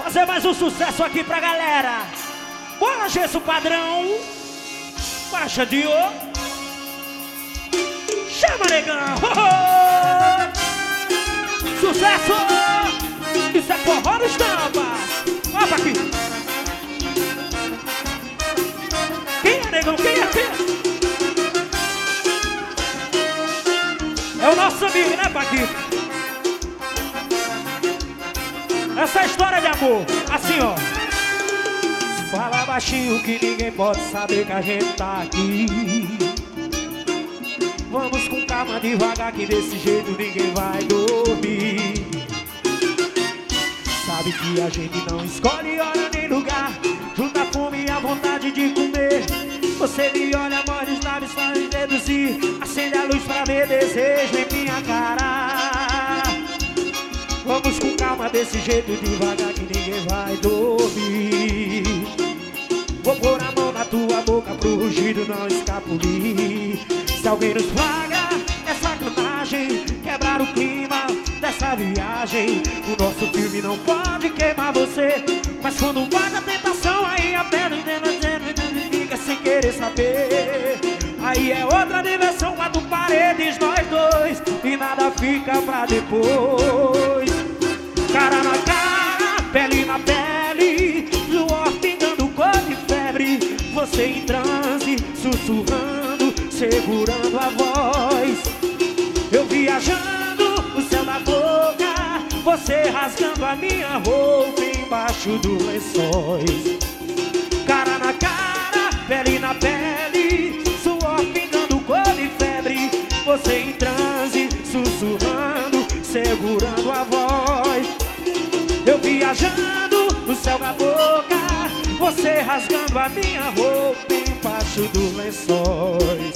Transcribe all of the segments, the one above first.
fazer mais um sucesso aqui pra galera. Bora, gesso padrão. Baixa de ô. Chama, negão. Sucesso. Isso é forró no estampa. Olha pra aqui. Quem é, negão? Quem é? É o nosso amigo, né, Paquito? Essa é a história de amor, assim ó. Fala baixinho que ninguém pode saber que a gente tá aqui. Vamos com calma, devagar, que desse jeito ninguém vai dormir. Sabe que a gente não escolhe hora nem lugar. Junta a fome e a vontade de comer. Você me olha, morde os lábios, faz deduzir. Acende a luz pra ver desejo em minha cara. Vamos com calma, desse jeito devagar, que ninguém vai dormir. Vou pôr a mão na tua boca pro rugido não escapulir. Se alguém nos flagra, é sacanagem. Quebrar o clima dessa viagem. O nosso filme não pode queimar você. Mas quando bate a tentação, aí a pedra fica sem querer saber. Aí é outra diversão, quatro paredes, nós dois, e nada fica pra depois. Cara na cara, pele na pele, suor pingando cor de febre. Você em transe, sussurrando, segurando a voz. Eu viajando no céu da boca, você rasgando a minha roupa embaixo dos lençóis. Cara na cara, pele na pele, suor pingando cor de febre. Você em transe, sussurrando, segurando a voz. Eu viajando no céu da boca, você rasgando a minha roupa embaixo dos lençóis.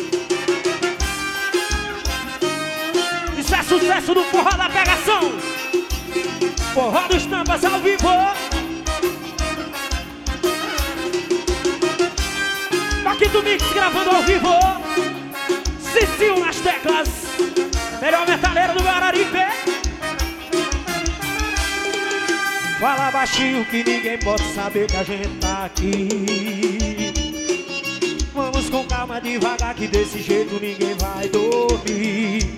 Isso é sucesso do forró da pegação. Forró dos Tampas ao vivo. Paquito Mix gravando ao vivo. Cicil nas teclas. Melhor metaleiro do Araripe. Fala baixinho que ninguém pode saber que a gente tá aqui. Vamos com calma, devagar, que desse jeito ninguém vai dormir.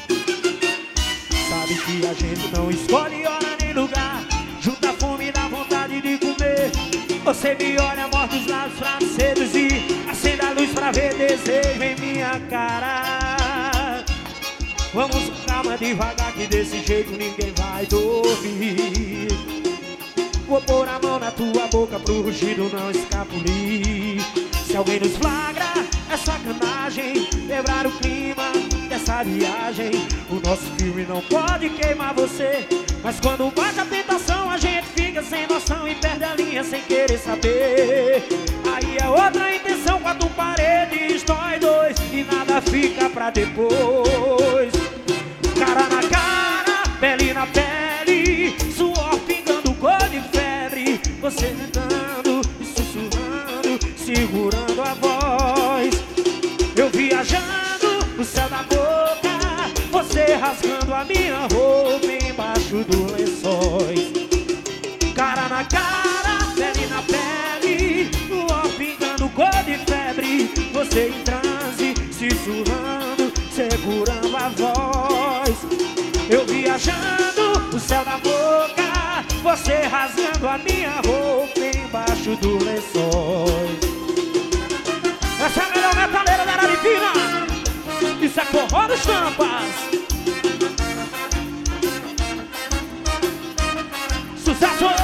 Sabe que a gente não escolhe hora nem lugar. Junta a fome e dá vontade de comer. Você me olha, morde os lábios pra me seduzir. Acende a luz pra ver desejo em minha cara. Vamos com calma, devagar, que desse jeito ninguém vai dormir. Vou pôr a mão na tua boca pro rugido não escapulir. Se alguém nos flagra, é sacanagem. Quebrar o clima dessa viagem. O nosso filme não pode queimar você. Mas quando bate a tentação, a gente fica sem noção e perde a linha sem querer saber. Aí é outra intenção, quatro paredes, nós dois, e nada fica pra depois. Cara na cara, pele na pele, suor pingando cor de febre. Você tentando e sussurrando, segurando a voz. Eu viajando no céu da boca, você rasgando a minha roupa embaixo dos lençóis. Cara na cara, pele na pele, suor pingando cor de febre. Você em transe, sussurrando, segurando a voz. Eu viajando no céu da boca, você rasgando a minha roupa embaixo dos lençóis. Essa é a melhor metaleira da Araripina. Isso é forró dos Tampas. Sucesso!